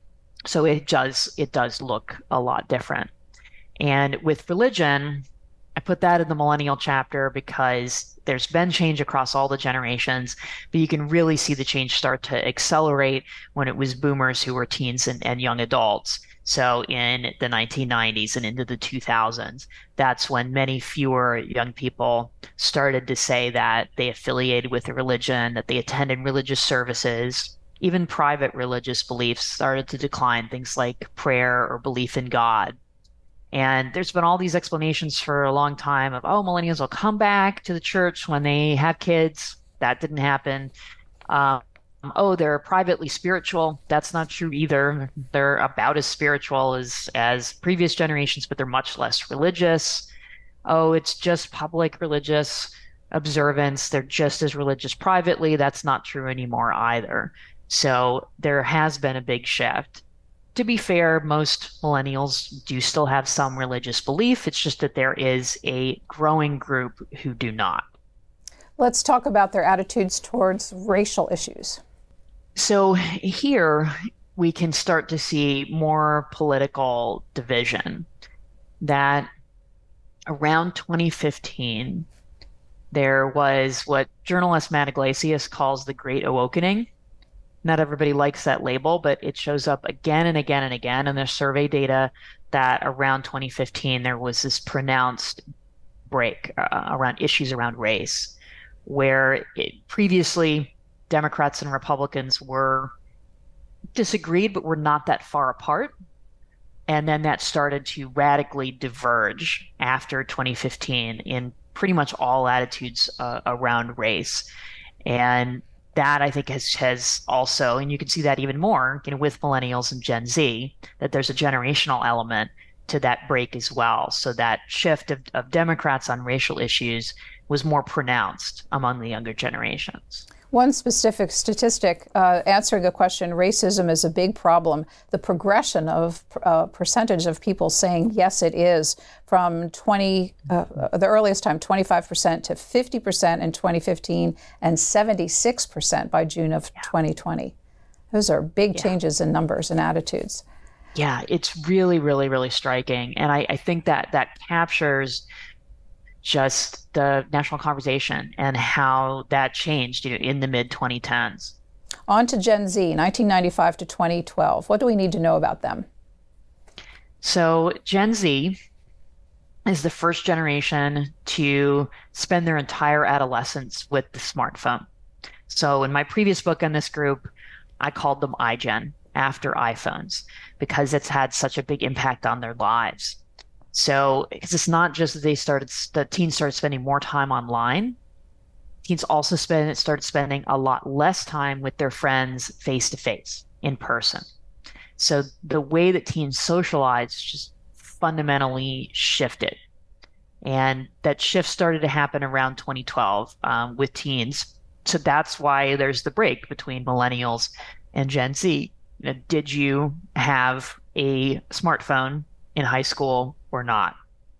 So it does it does look a lot different. And with religion, I put that in the millennial chapter because there's been change across all the generations, but you can really see the change start to accelerate when it was boomers who were teens and, and young adults. So in the nineteen nineties and into the two thousands, that's when many fewer young people started to say that they affiliated with a religion, that they attended religious services. Even private religious beliefs started to decline, things like prayer or belief in God. And there's been all these explanations for a long time of, oh, millennials will come back to the church when they have kids. That didn't happen. Um, oh, they're privately spiritual. That's not true either. They're about as spiritual as, as previous generations, but they're much less religious. Oh, it's just public religious observance. They're just as religious privately. That's not true anymore either. So there has been a big shift. To be fair, most millennials do still have some religious belief. It's just that there is a growing group who do not. Let's talk about their attitudes towards racial issues. So here we can start to see more political division. That around twenty fifteen, there was what journalist Matt Iglesias calls the Great Awakening. Not everybody likes that label, but it shows up again and again and again. And there's survey data that around twenty fifteen, there was this pronounced break uh, around issues around race, where it, previously Democrats and Republicans were disagreed, but were not that far apart. And then that started to radically diverge after twenty fifteen in pretty much all attitudes uh, around race. And that I think has has also, and you can see that even more, you know, with millennials and Gen Z, that there's a generational element to that break as well. So that shift of, of Democrats on racial issues was more pronounced among the younger generations. One specific statistic uh, answering the question, racism is a big problem. The progression of uh, percentage of people saying yes, it is, from twenty, uh, the earliest time, twenty-five percent to fifty percent in twenty fifteen and seventy-six percent by June of yeah. twenty twenty. Those are big yeah. changes in numbers and attitudes. Yeah, it's really, really, really striking. And I, I think that that captures just the national conversation and how that changed, you know, in the mid twenty tens. On to Gen Z, nineteen ninety-five to twenty twelve. What do we need to know about them? So Gen Z is the first generation to spend their entire adolescence with the smartphone. So in my previous book on this group, I called them iGen, after iPhones, because it's had such a big impact on their lives. So because it's not just that they started, the teens started spending more time online. Teens also spend, started spending a lot less time with their friends face to face, in person. So the way that teens socialize just fundamentally shifted. And that shift started to happen around twenty twelve um, with teens. So that's why there's the break between millennials and Gen Z. You know, did you have a smartphone in high school or not?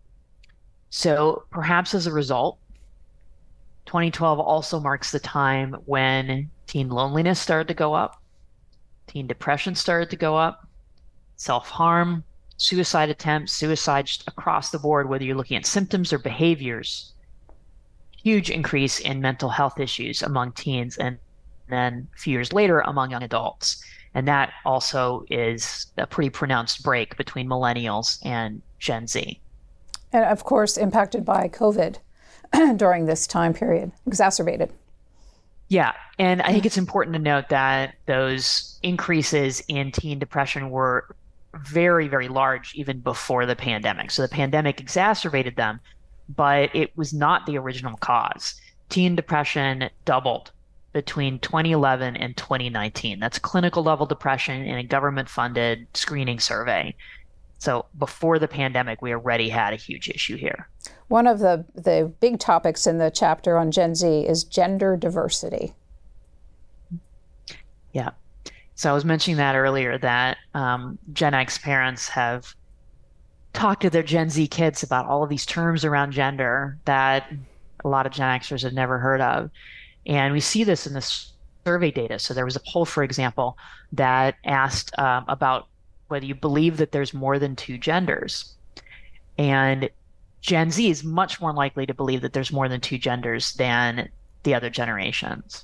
So perhaps as a result, twenty twelve also marks the time when teen loneliness started to go up, teen depression started to go up, self-harm, suicide attempts, suicide just across the board, whether you're looking at symptoms or behaviors, huge increase in mental health issues among teens, and then a few years later among young adults. And that also is a pretty pronounced break between millennials and Gen Z. And of course, impacted by COVID during this time period, exacerbated. Yeah, and I think it's important to note that those increases in teen depression were very, very large even before the pandemic. So the pandemic exacerbated them, but it was not the original cause. Teen depression doubled between twenty eleven and twenty nineteen. That's clinical level depression in a government-funded screening survey. So before the pandemic, we already had a huge issue here. One of the, the big topics in the chapter on Gen Z is gender diversity. Yeah. So I was mentioning that earlier, that um, Gen X parents have talked to their Gen Z kids about all of these terms around gender that a lot of Gen Xers have never heard of. And we see this in the survey data. So there was a poll, for example, that asked um, about whether you believe that there's more than two genders. And Gen Z is much more likely to believe that there's more than two genders than the other generations.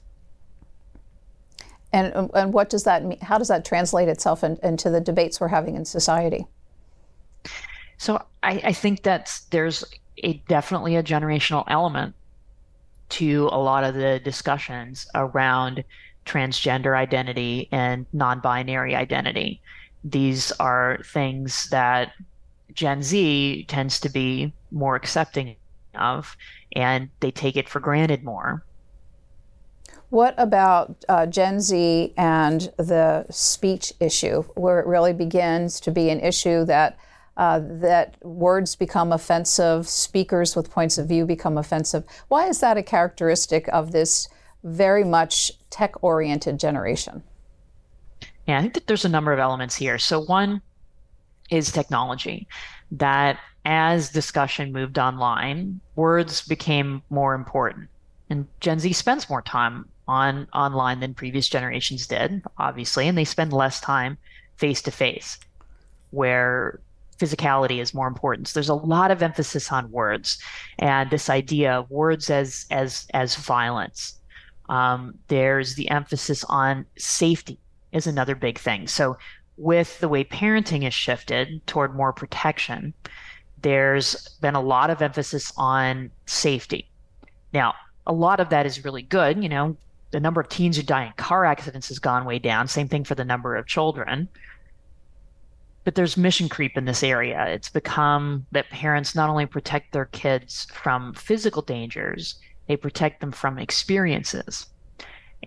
And and what does that mean? How does that translate itself in, into the debates we're having in society? So I, I think that there's a definitely a generational element to a lot of the discussions around transgender identity and non-binary identity. These are things that Gen Z tends to be more accepting of, and they take it for granted more. What about uh, Gen Z and the speech issue, where it really begins to be an issue that uh, that words become offensive, speakers with points of view become offensive? Why is that a characteristic of this very much tech-oriented generation? Yeah, I think that there's a number of elements here. So one is technology, that as discussion moved online, words became more important. And Gen Z spends more time on online than previous generations did, obviously, and they spend less time face-to-face, where physicality is more important. So there's a lot of emphasis on words and this idea of words as as as violence. Um, there's the emphasis on safety is another big thing. So with the way parenting has shifted toward more protection, there's been a lot of emphasis on safety. Now, a lot of that is really good. You know, the number of teens who die in car accidents has gone way down. Same thing for the number of children. But there's mission creep in this area. It's become that parents not only protect their kids from physical dangers, they protect them from experiences.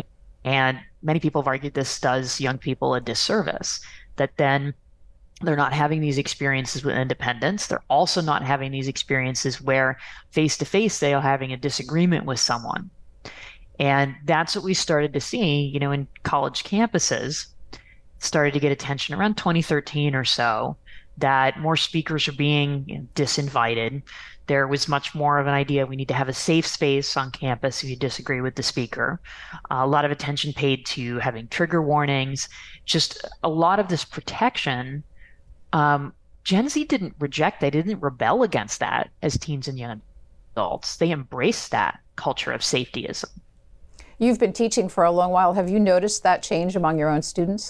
And many people have argued this does young people a disservice, that then they're not having these experiences with independence. They're also not having these experiences where face-to-face they are having a disagreement with someone. And that's what we started to see, you know, in college campuses, started to get attention around twenty thirteen or so, that more speakers are being, you know, disinvited. There was much more of an idea we need to have a safe space on campus if you disagree with the speaker. Uh, a lot of attention paid to having trigger warnings, just a lot of this protection. Um, Gen Z didn't reject, they didn't rebel against that as teens and young adults. They embraced that culture of safetyism. You've been teaching for a long while. Have you noticed that change among your own students?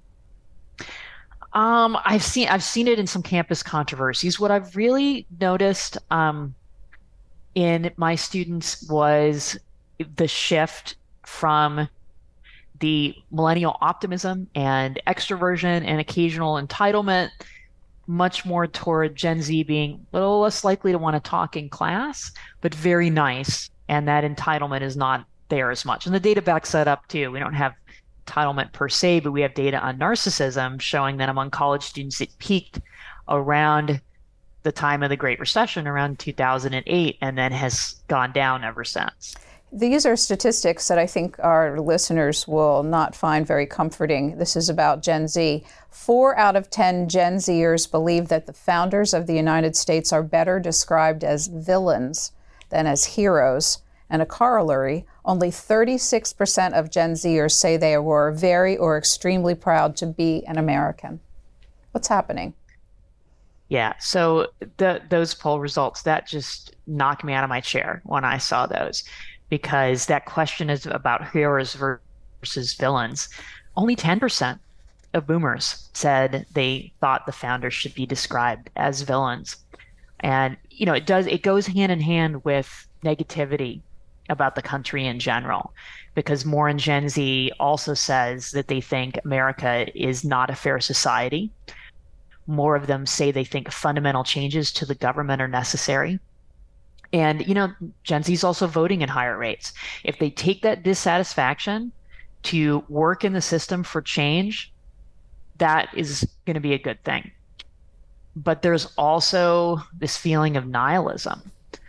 Um, I've seen I've seen it in some campus controversies. What I've really noticed um, in my students was the shift from the millennial optimism and extroversion and occasional entitlement, much more toward Gen Z being a little less likely to want to talk in class, but very nice. And that entitlement is not there as much. And the data backs that up too. We don't have entitlement per se, but we have data on narcissism showing that among college students, it peaked around the time of the Great Recession, around two thousand eight, and then has gone down ever since. These are statistics that I think our listeners will not find very comforting. This is about Gen Z. Four out of ten Gen Zers believe that the founders of the United States are better described as villains than as heroes. And a corollary, only thirty-six percent of Gen Zers say they were very or extremely proud to be an American. What's happening? Yeah, so the, those poll results, that just knocked me out of my chair when I saw those, because that question is about heroes versus villains. Only ten percent of boomers said they thought the founders should be described as villains. And, you know, it does, it goes hand in hand with negativity about the country in general, because more in Gen Z also says that they think America is not a fair society. More of them say they think fundamental changes to the government are necessary. And, you know, Gen Z is also voting at higher rates. If they take that dissatisfaction to work in the system for change, that is going to be a good thing. But there's also this feeling of nihilism,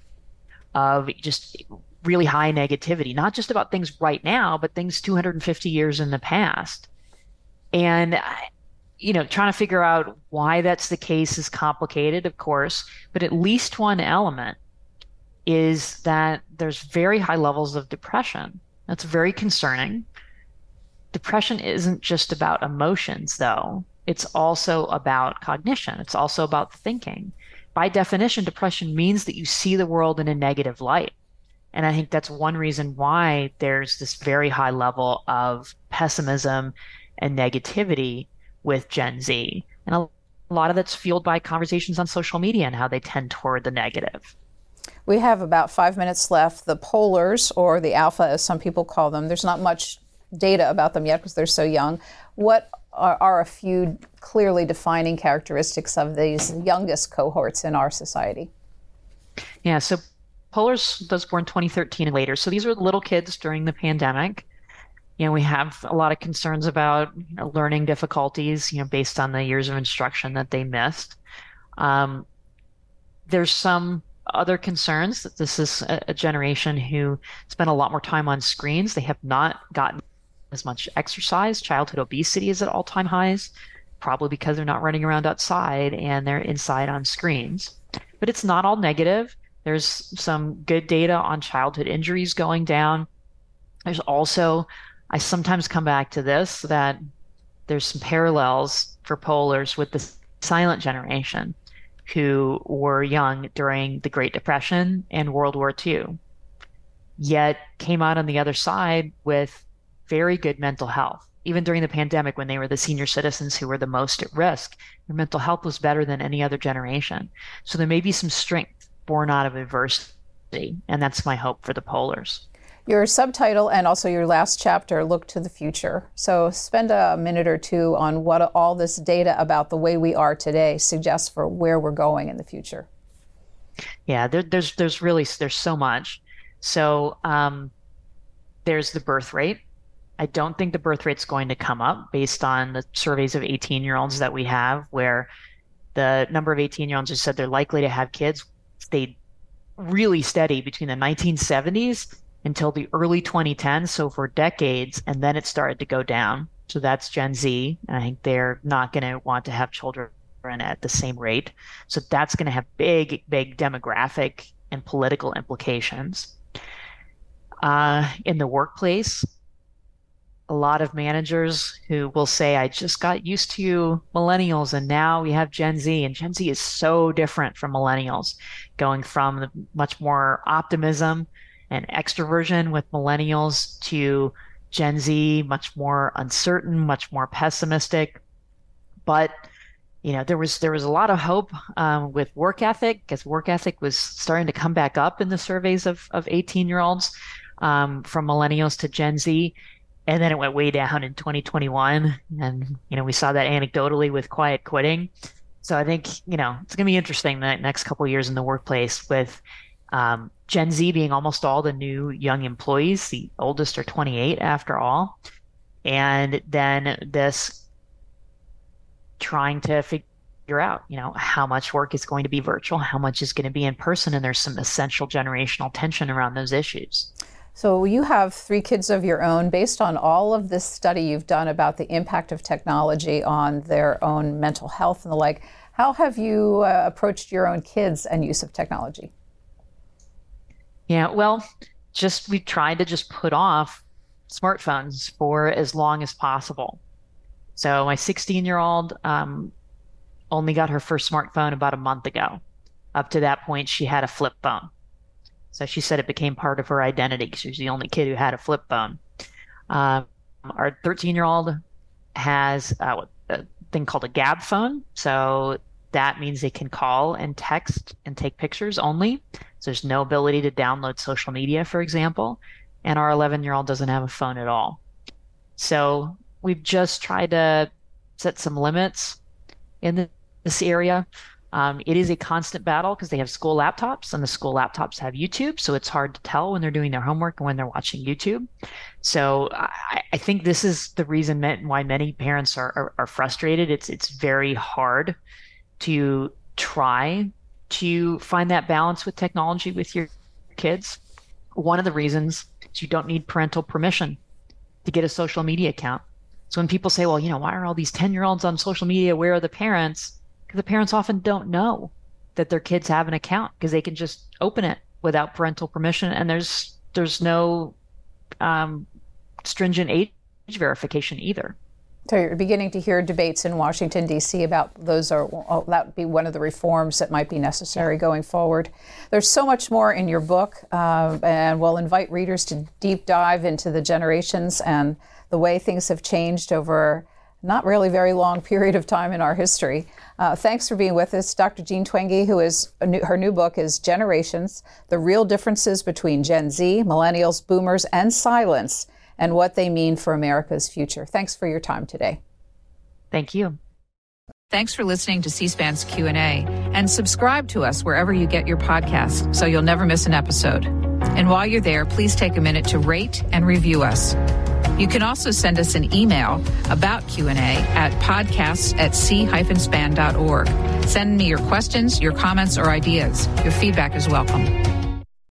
of just really high negativity, not just about things right now, but things two hundred fifty years in the past. And, you know, trying to figure out why that's the case is complicated, of course, but at least one element is that there's very high levels of depression. That's very concerning. Depression isn't just about emotions, though. It's also about cognition. It's also about thinking. By definition, depression means that you see the world in a negative light. And I think that's one reason why there's this very high level of pessimism and negativity with Gen Z. And a lot of that's fueled by conversations on social media and how they tend toward the negative. We have about five minutes left. The pollers, or the alpha as some people call them, there's not much data about them yet because they're so young. What are, are a few clearly defining characteristics of these youngest cohorts in our society? Yeah, so pollers, those born twenty thirteen and later. So these are little kids during the pandemic. You know, we have a lot of concerns about, you know, learning difficulties, you know, based on the years of instruction that they missed. Um, there's some other concerns that this is a, a generation who spent a lot more time on screens. They have not gotten as much exercise. Childhood obesity is at all-time highs, probably because they're not running around outside and they're inside on screens. But it's not all negative. There's some good data on childhood injuries going down. There's also, I sometimes come back to this, that there's some parallels for pollers with the silent generation who were young during the Great Depression and World War Two, yet came out on the other side with very good mental health. Even during the pandemic, when they were the senior citizens who were the most at risk, their mental health was better than any other generation. So there may be some strength born out of adversity, and that's my hope for the pollers. Your subtitle and also your last chapter look to the future. So spend a minute or two on what all this data about the way we are today suggests for where we're going in the future. Yeah, there, there's there's really there's so much. So um, there's the birth rate. I don't think the birth rate's going to come up based on the surveys of eighteen-year-olds that we have, where the number of eighteen-year-olds who said they're likely to have kids stayed really steady between the nineteen seventies until the early twenty tens, so for decades, and then it started to go down. So that's Gen Z. I think they're not going to want to have children at the same rate. So that's going to have big, big demographic and political implications. Uh, in the workplace, a lot of managers who will say, I just got used to millennials and now we have Gen Z. And Gen Z is so different from millennials, going from the much more optimism and extroversion with millennials to Gen Z, much more uncertain, much more pessimistic. But you know, there was there was a lot of hope um, with work ethic, because work ethic was starting to come back up in the surveys of of eighteen-year-olds um, from millennials to Gen Z. And then it went way down in twenty twenty-one. And, you know, we saw that anecdotally with quiet quitting. So I think, you know, it's going to be interesting the next couple of years in the workplace with um, Gen Z being almost all the new young employees. The oldest are twenty-eight after all. And then this trying to figure out, you know, how much work is going to be virtual, how much is going to be in person. And there's some essential generational tension around those issues. So you have three kids of your own. Based on all of this study you've done about the impact of technology on their own mental health and the like, how have you uh, approached your own kids and use of technology? Yeah, well, just we tried to just put off smartphones for as long as possible. So my sixteen-year-old um, only got her first smartphone about a month ago. Up to that point, she had a flip phone. So she said it became part of her identity because she was the only kid who had a flip phone. Um, our thirteen-year-old has uh, a thing called a Gab phone. So that means they can call and text and take pictures only. So there's no ability to download social media, for example. And our eleven-year-old doesn't have a phone at all. So we've just tried to set some limits in this area. Um, it is a constant battle because they have school laptops, and the school laptops have YouTube. So it's hard to tell when they're doing their homework and when they're watching YouTube. So I, I think this is the reason why many parents are, are, are frustrated. It's, it's very hard to try to find that balance with technology with your kids. One of the reasons is you don't need parental permission to get a social media account. So when people say, well, you know, why are all these ten-year-olds on social media? Where are the parents? Because the parents often don't know that their kids have an account because they can just open it without parental permission. And there's there's no um, stringent age verification either. So you're beginning to hear debates in Washington, D C about those are, oh, that would be one of the reforms that might be necessary going forward. There's so much more in your book, uh, and we'll invite readers to deep dive into the generations and the way things have changed over not really very long period of time in our history. Uh, thanks for being with us, Doctor Jean Twenge, who is, a new, her new book is Generations, The Real Differences Between Gen Z, Millennials, Boomers, and Silence, and What They Mean for America's Future. Thanks for your time today. Thank you. Thanks for listening to C-SPAN's Q and A, and subscribe to us wherever you get your podcasts so you'll never miss an episode. And while you're there, please take a minute to rate and review us. You can also send us an email about Q and A at podcasts at c dash span dot org. Send me your questions, your comments, or ideas. Your feedback is welcome.